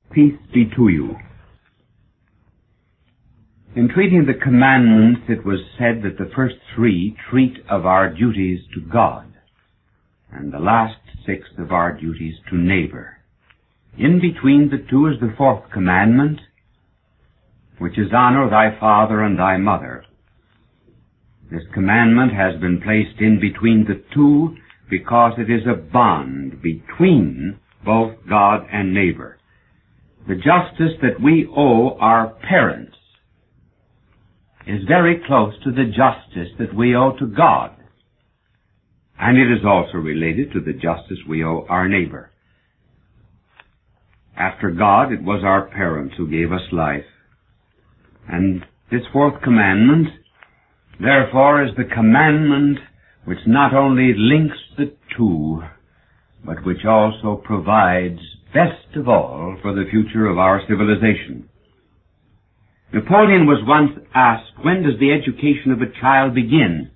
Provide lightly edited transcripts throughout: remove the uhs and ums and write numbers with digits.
Peace be to you. In treating the commandments, it was said that the first three treat of our duties to God, and the last six of our duties to neighbor. In between the two is the fourth commandment, which is honor thy father and thy mother. This commandment has been placed in between the two because it is a bond between both God and neighbor. The justice that we owe our parents is very close to the justice that we owe to God. And it is also related to the justice we owe our neighbor. After God, it was our parents who gave us life. And this fourth commandment, therefore, is the commandment which not only links the two, but which also provides best of all for the future of our civilization. Napoleon was once asked, when does the education of a child begin?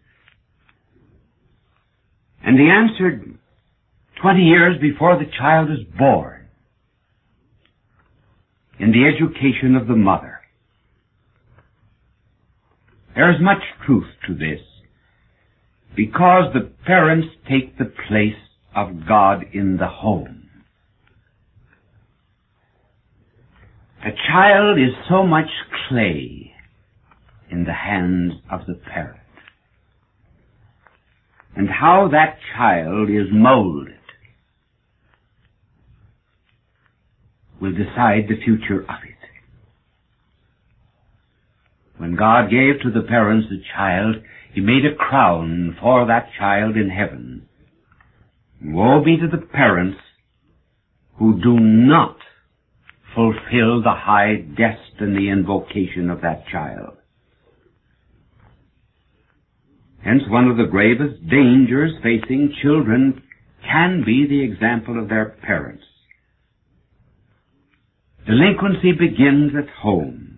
And he answered, 20 years before the child is born, in the education of the mother. There is much truth to this, because the parents take the place of God in the home. A child is so much clay in the hands of the parent. And how that child is molded will decide the future of it. When God gave to the parents a child, He made a crown for that child in heaven. Woe be to the parents who do not fulfill the high destiny and vocation of that child. Hence, one of the gravest dangers facing children can be the example of their parents. Delinquency begins at home.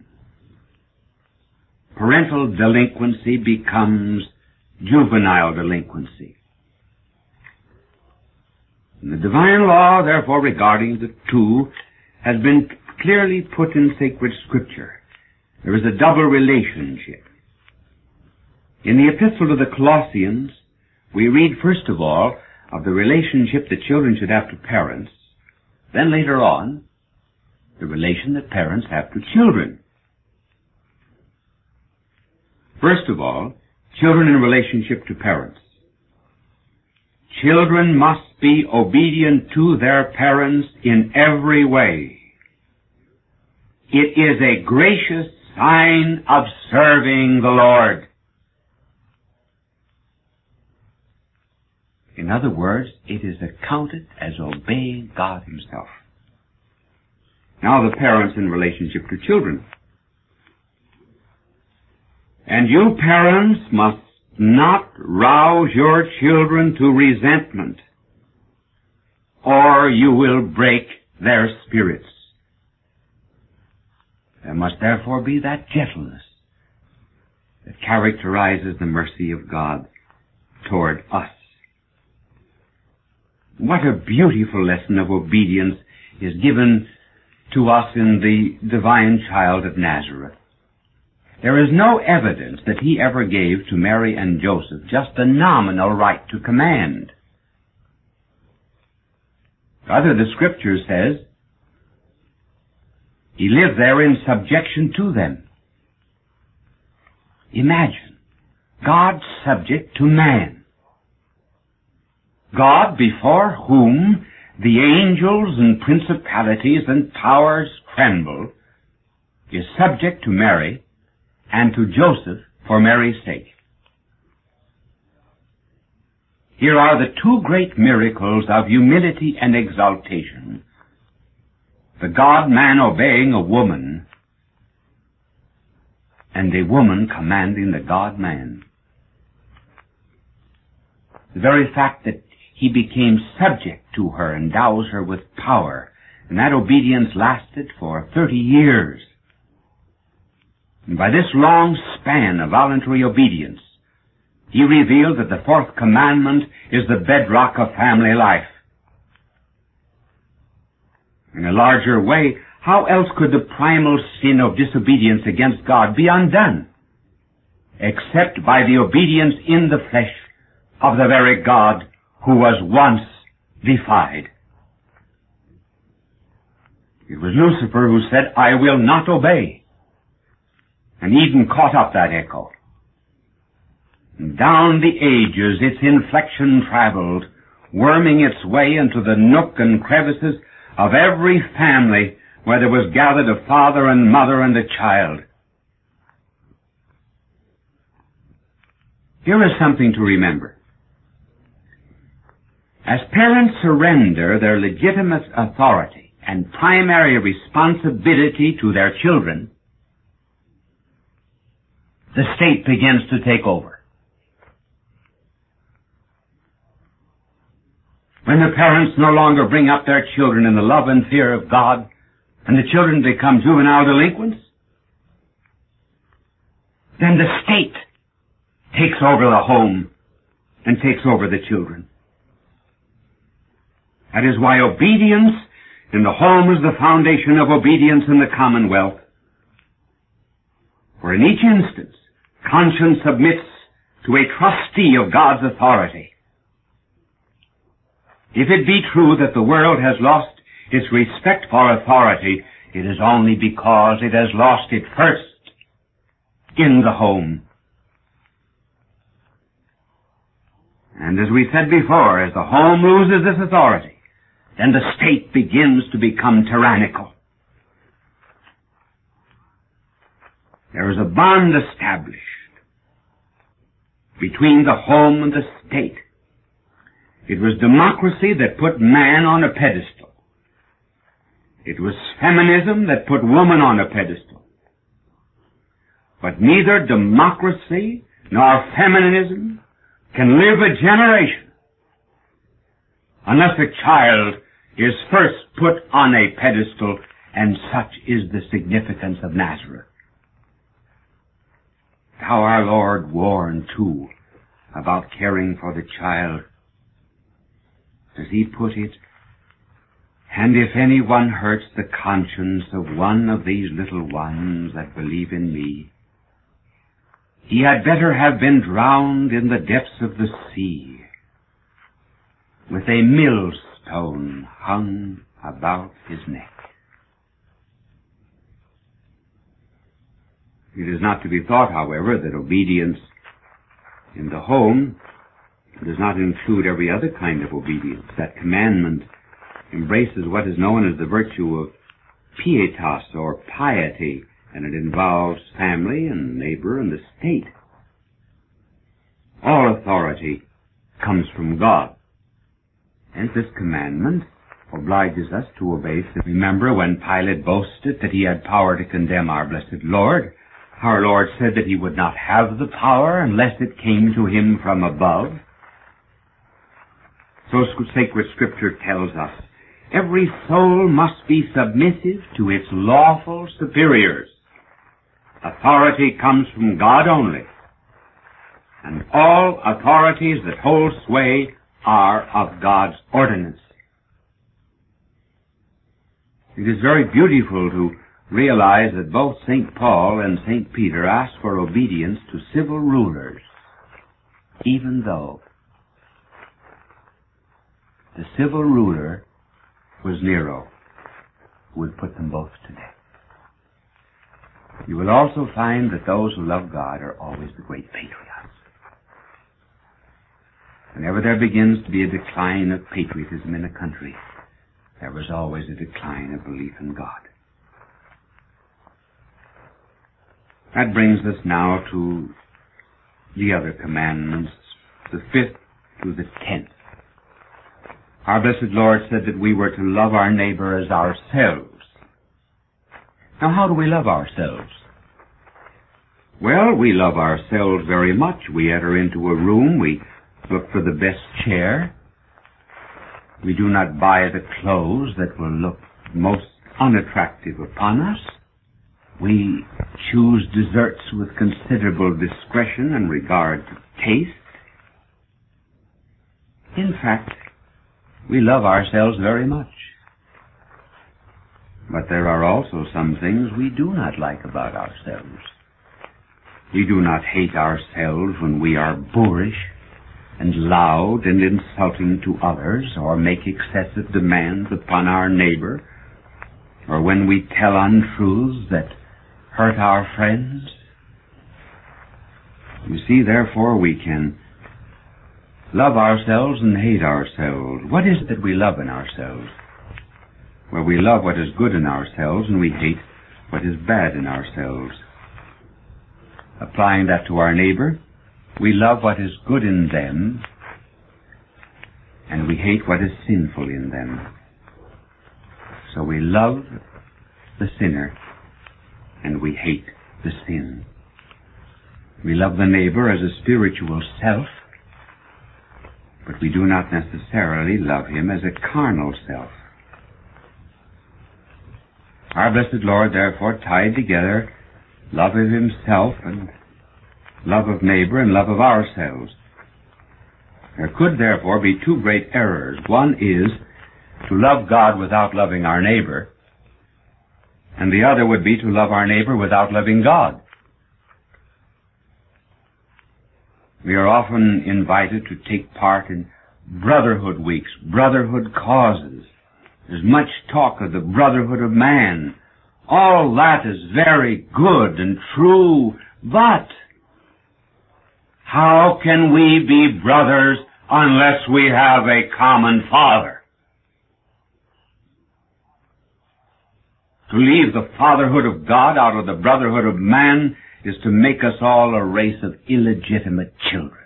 Parental delinquency becomes juvenile delinquency. And the divine law, therefore, regarding the two, has been clearly put in sacred Scripture. There is a double relationship. In the epistle to the Colossians, we read first of all of the relationship that children should have to parents, then later on, the relation that parents have to children. First of all, children in relationship to parents. Children must be obedient to their parents in every way. It is a gracious sign of serving the Lord. In other words, it is accounted as obeying God Himself. Now the parents in relationship to children. And you parents must not rouse your children to resentment, or you will break their spirits. There must therefore be that gentleness that characterizes the mercy of God toward us. What a beautiful lesson of obedience is given to us in the divine child of Nazareth. There is no evidence that He ever gave to Mary and Joseph just a nominal right to command. Rather, the Scripture says, He lived there in subjection to them. Imagine, God subject to man. God before whom the angels and principalities and powers tremble is subject to Mary and to Joseph for Mary's sake. Here are the two great miracles of humility and exaltation. The God-man obeying a woman, and a woman commanding the God-man. The very fact that He became subject to her endows her with power, and that obedience lasted for 30 years. And by this long span of voluntary obedience, He revealed that the fourth commandment is the bedrock of family life. In a larger way, How else could the primal sin of disobedience against God be undone, except by the obedience in the flesh of the very God who was once defied? It was Lucifer who said, "I will not obey." And Eden caught up that echo. And down the ages its inflection traveled, worming its way into the nook and crevices of every family where there was gathered a father and mother and a child. Here is something to remember. As parents surrender their legitimate authority and primary responsibility to their children, the state begins to take over. When the parents no longer bring up their children in the love and fear of God, and the children become juvenile delinquents, then the state takes over the home and takes over the children. That is why obedience in the home is the foundation of obedience in the commonwealth. For in each instance, conscience submits to a trustee of God's authority. If it be true that the world has lost its respect for authority, it is only because it has lost it first in the home. And as we said before, as the home loses its authority, then the state begins to become tyrannical. There is a bond established between the home and the state. It was democracy that put man on a pedestal. It was feminism that put woman on a pedestal. But neither democracy nor feminism can live a generation unless a child is first put on a pedestal, and such is the significance of Nazareth. How our Lord warned, too, about caring for the child. As he put it, "And if anyone hurts the conscience of one of these little ones that believe in me, he had better have been drowned in the depths of the sea, with a millstone hung about his neck." It is not to be thought, however, that obedience in the home does not include every other kind of obedience. That commandment embraces what is known as the virtue of pietas, or piety, and it involves family and neighbor and the state. All authority comes from God. And this commandment obliges us to obey. Remember when Pilate boasted that he had power to condemn our blessed Lord, our Lord said that he would not have the power unless it came to him from above. So sacred Scripture tells us, every soul must be submissive to its lawful superiors. Authority comes from God only, and all authorities that hold sway are of God's ordinance. It is very beautiful to realize that both St. Paul and St. Peter asked for obedience to civil rulers, even though the civil ruler was Nero, who would put them both to death. You will also find that those who love God are always the great patriots. Whenever there begins to be a decline of patriotism in a country, there was always a decline of belief in God. That brings us now to the other commandments, the 5th to the 10th. Our blessed Lord said that we were to love our neighbor as ourselves. Now, how do we love ourselves? Well, we love ourselves very much. We enter into a room, we look for the best chair. We do not buy the clothes that will look most unattractive upon us. We choose desserts with considerable discretion and regard to taste. In fact, we love ourselves very much. But there are also some things we do not like about ourselves. We do not hate ourselves when we are boorish and loud and insulting to others, or make excessive demands upon our neighbor, or when we tell untruths that hurt our friends. You see, therefore, we can love ourselves and hate ourselves. What is it that we love in ourselves? Well, we love what is good in ourselves, and we hate what is bad in ourselves. Applying that to our neighbor, we love what is good in them, and we hate what is sinful in them. So we love the sinner, and we hate the sin. We love the neighbor as a spiritual self, but we do not necessarily love him as a carnal self. Our blessed Lord, therefore, tied together love of himself and love of neighbor and love of ourselves. There could, therefore, be two great errors. One is to love God without loving our neighbor, and the other would be to love our neighbor without loving God. We are often invited to take part in brotherhood weeks, brotherhood causes. There's much talk of the brotherhood of man. All that is very good and true, but how can we be brothers unless we have a common Father? To leave the fatherhood of God out of the brotherhood of man is to make us all a race of illegitimate children.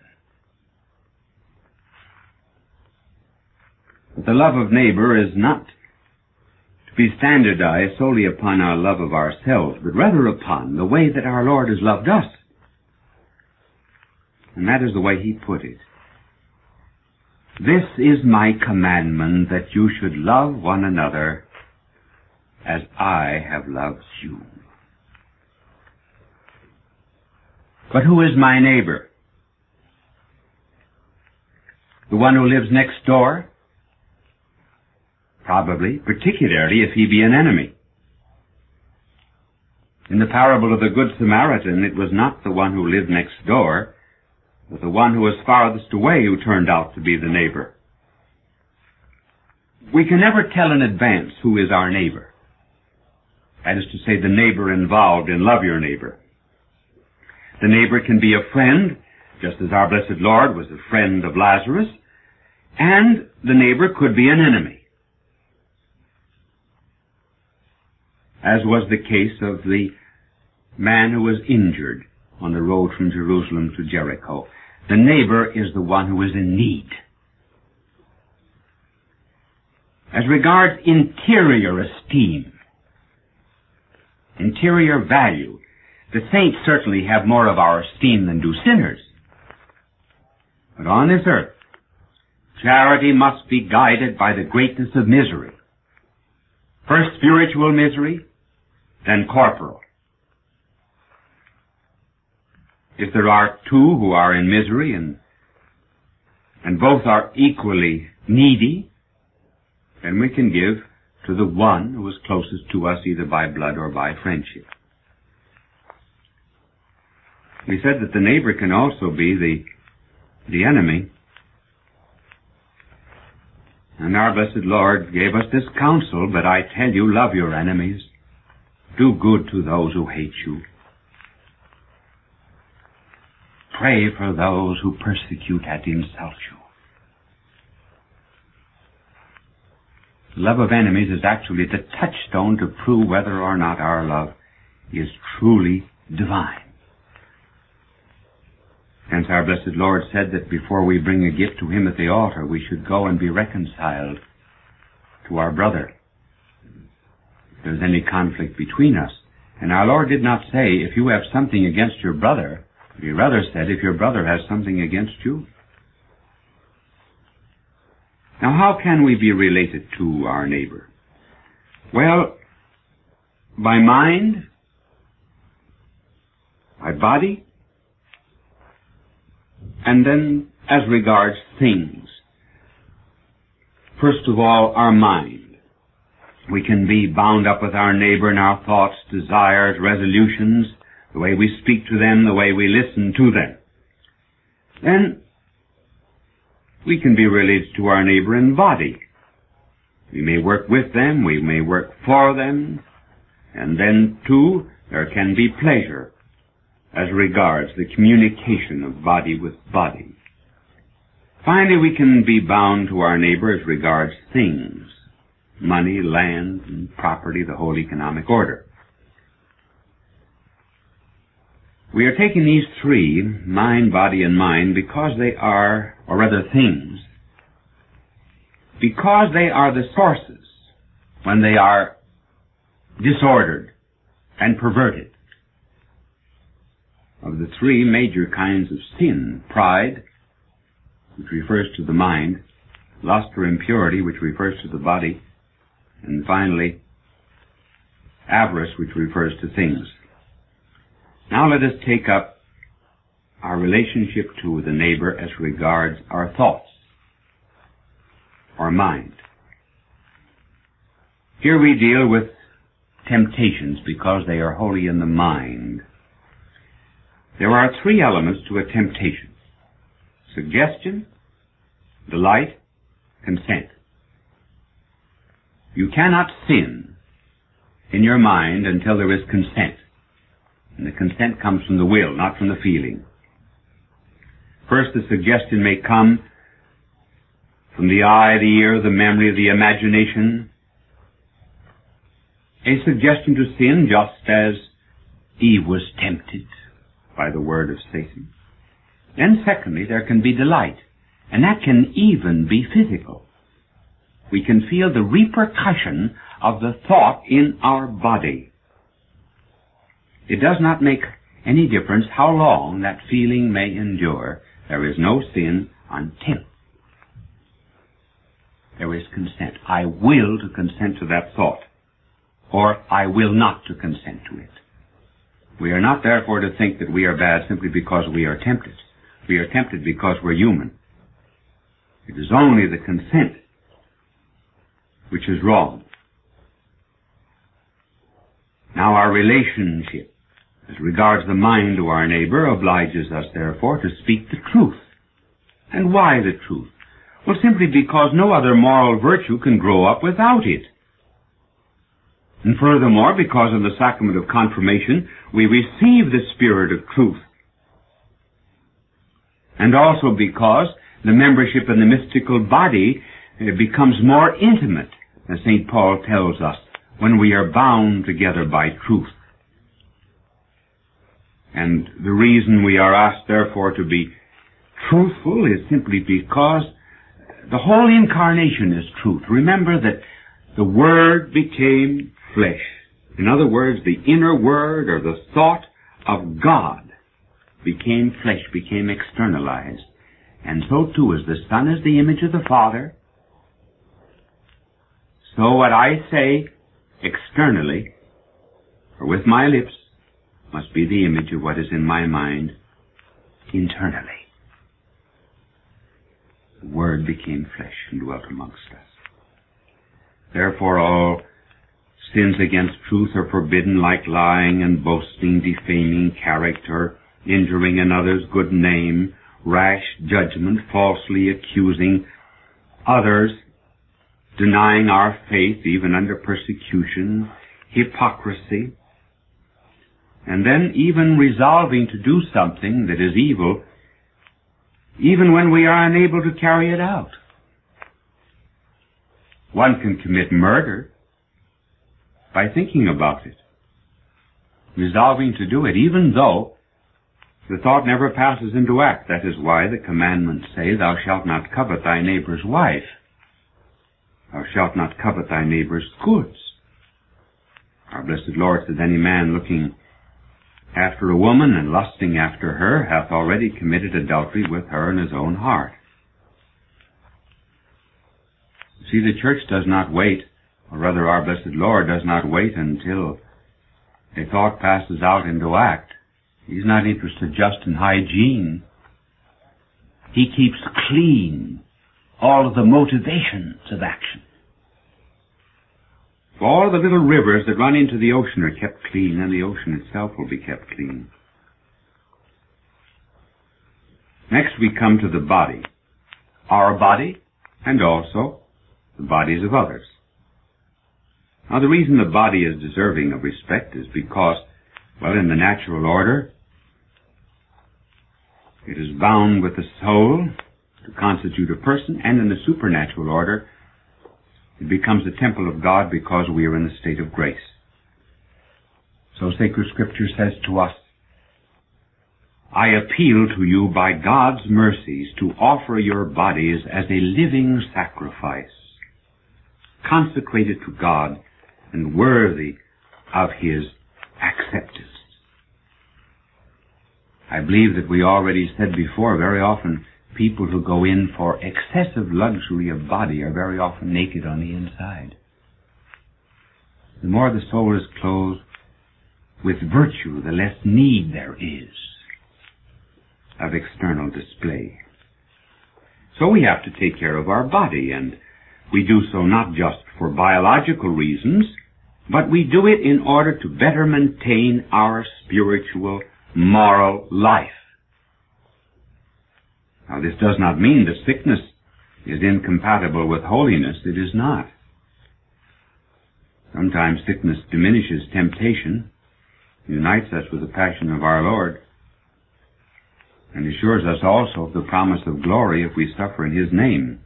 But the love of neighbor is not to be standardized solely upon our love of ourselves, but rather upon the way that our Lord has loved us. And that is the way he put it. This is my commandment, that you should love one another as I have loved you. But who is my neighbor? The one who lives next door? Probably, particularly if he be an enemy. In the parable of the Good Samaritan, it was not the one who lived next door, but the one who was farthest away who turned out to be the neighbor. We can never tell in advance who is our neighbor. That is to say, the neighbor involved in love your neighbor. The neighbor can be a friend, just as our blessed Lord was a friend of Lazarus, and the neighbor could be an enemy, as was the case of the man who was injured on the road from Jerusalem to Jericho. The neighbor is the one who is in need. As regards interior esteem, interior value, the saints certainly have more of our esteem than do sinners. But on this earth, charity must be guided by the greatness of misery. First spiritual misery, then corporal. If there are two who are in misery and both are equally needy, then we can give to the one who is closest to us either by blood or by friendship. We said that the neighbor can also be the enemy. And our blessed Lord gave us this counsel, but I tell you, love your enemies. Do good to those who hate you. Pray for those who persecute and insult you. Love of enemies is actually the touchstone to prove whether or not our love is truly divine. Hence our blessed Lord said that before we bring a gift to him at the altar, we should go and be reconciled to our brother. If there's any conflict between us. And our Lord did not say, if you have something against your brother, but he rather said, if your brother has something against you. Now, how can we be related to our neighbor? Well, by mind, by body, and then as regards things. First of all, our mind. We can be bound up with our neighbor in our thoughts, desires, resolutions, the way we speak to them, the way we listen to them. Then we can be related to our neighbor in body. We may work with them, we may work for them, and then, too, there can be pleasure as regards the communication of body with body. Finally, we can be bound to our neighbor as regards things, money, land, and property, the whole economic order. We are taking these three, mind, body, and mind, because they are, or rather things, because they are the sources when they are disordered and perverted of the three major kinds of sin: pride, which refers to the mind; lust or impurity, which refers to the body; and finally, avarice, which refers to things. Now let us take up our relationship to the neighbor as regards our thoughts, or mind. Here we deal with temptations because they are wholly in the mind. There are three elements to a temptation: suggestion, delight, consent. You cannot sin in your mind until there is consent. And the consent comes from the will, not from the feeling. First, the suggestion may come from the eye, the ear, the memory, the imagination. A suggestion to sin, just as Eve was tempted by the word of Satan. Then secondly, there can be delight, and that can even be physical. We can feel the repercussion of the thought in our body. It does not make any difference how long that feeling may endure. There is no sin until there is consent. I will to consent to that thought, or I will not to consent to it. We are not therefore to think that we are bad simply because we are tempted. We are tempted because we're human. It is only the consent which is wrong. Now, our relationship as regards the mind to our neighbor obliges us therefore to speak the truth. And why the truth? Well, simply because no other moral virtue can grow up without it. And furthermore, because of the sacrament of confirmation, we receive the spirit of truth. And also because the membership in the mystical body becomes more intimate, as St. Paul tells us, when we are bound together by truth. And the reason we are asked, therefore, to be truthful is simply because the whole incarnation is truth. Remember that the Word became flesh. In other words, the inner word or the thought of God became flesh, became externalized. And so too, as the Son is the image of the Father, so what I say externally, or with my lips, must be the image of what is in my mind internally. The Word became flesh and dwelt amongst us. Therefore all sins against truth are forbidden, like lying and boasting, defaming character, injuring another's good name, rash judgment, falsely accusing others, denying our faith even under persecution, hypocrisy, and then even resolving to do something that is evil, even when we are unable to carry it out. One can commit murder by thinking about it, resolving to do it, even though the thought never passes into act. That is why the commandments say, "Thou shalt not covet thy neighbor's wife. Thou shalt not covet thy neighbor's goods." Our blessed Lord said, "Any man looking after a woman and lusting after her hath already committed adultery with her in his own heart." See, the Church does not wait, or rather our blessed Lord does not wait until a thought passes out into act. He's not interested just in hygiene. He keeps clean all of the motivations of action. If all the little rivers that run into the ocean are kept clean, then the ocean itself will be kept clean. Next we come to the body. Our body, and also the bodies of others. Now the reason the body is deserving of respect is because, well, in the natural order, it is bound with the soul to constitute a person, and in the supernatural order, it becomes the temple of God because we are in the state of grace. So sacred Scripture says to us, I appeal to you by God's mercies to offer your bodies as a living sacrifice, consecrated to God and worthy of His acceptance. I believe that we already said before, very often people who go in for excessive luxury of body are very often naked on the inside. The more the soul is clothed with virtue, the less need there is of external display. So we have to take care of our body, and we do so not just for biological reasons, but we do it in order to better maintain our spiritual, moral life. Now, this does not mean that sickness is incompatible with holiness. It is not. Sometimes sickness diminishes temptation, unites us with the passion of our Lord, and assures us also of the promise of glory if we suffer in His name.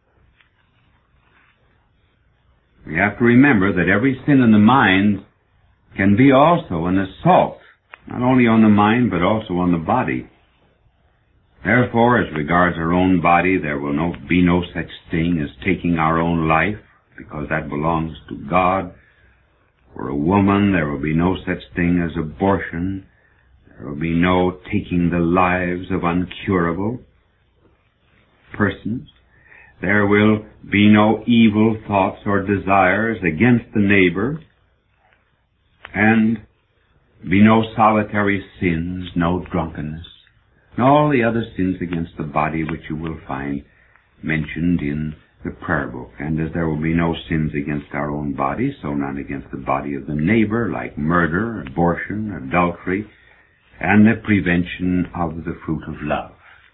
We have to remember that every sin in the mind can be also an assault, not only on the mind, but also on the body. Therefore, as regards our own body, there will be no such thing as taking our own life, because that belongs to God. For a woman, there will be no such thing as abortion. There will be no taking the lives of uncurable persons. There will be no evil thoughts or desires against the neighbor, and be no solitary sins, no drunkenness, and all the other sins against the body which you will find mentioned in the prayer book. And as there will be no sins against our own body, so none against the body of the neighbor, like murder, abortion, adultery, and the prevention of the fruit of love.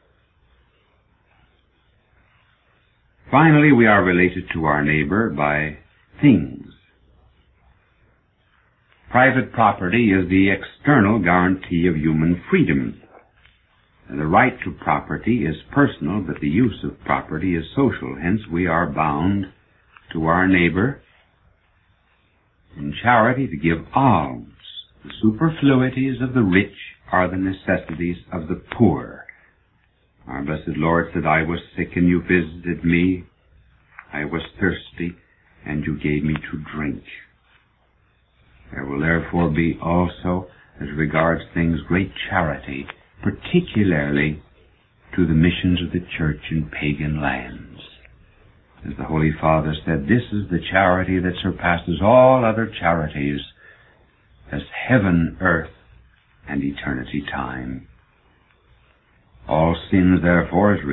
Finally, we are related to our neighbor by things. Private property is the external guarantee of human freedom. The right to property is personal, but the use of property is social. Hence, we are bound to our neighbor in charity to give alms. The superfluities of the rich are the necessities of the poor. Our blessed Lord said, I was sick and you visited me. I was thirsty and you gave me to drink. There will therefore be also, as regards things, great charity, particularly to the missions of the church in pagan lands. As the Holy Father said, this is the charity that surpasses all other charities, as heaven, earth, and eternity time. All sins, therefore, as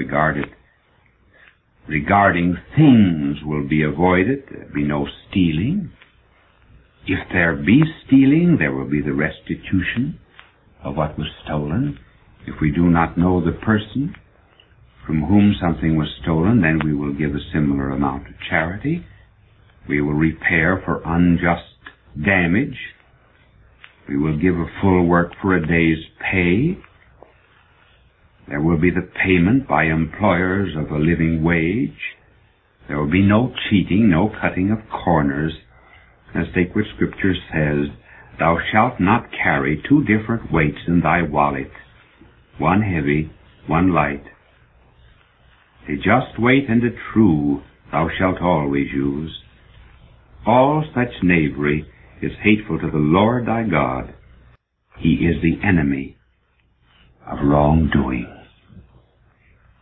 regarding things will be avoided. There will be no stealing. If there be stealing, there will be the restitution of what was stolen. If we do not know the person from whom something was stolen, then we will give a similar amount of charity. We will repair for unjust damage. We will give a full work for a day's pay. There will be the payment by employers of a living wage. There will be no cheating, no cutting of corners. As sacred Scripture says, thou shalt not carry two different weights in thy wallet, one heavy, one light. A just weight and a true thou shalt always use. All such knavery is hateful to the Lord thy God. He is the enemy of wrongdoing.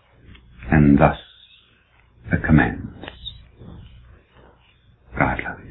And thus the commands. God love you.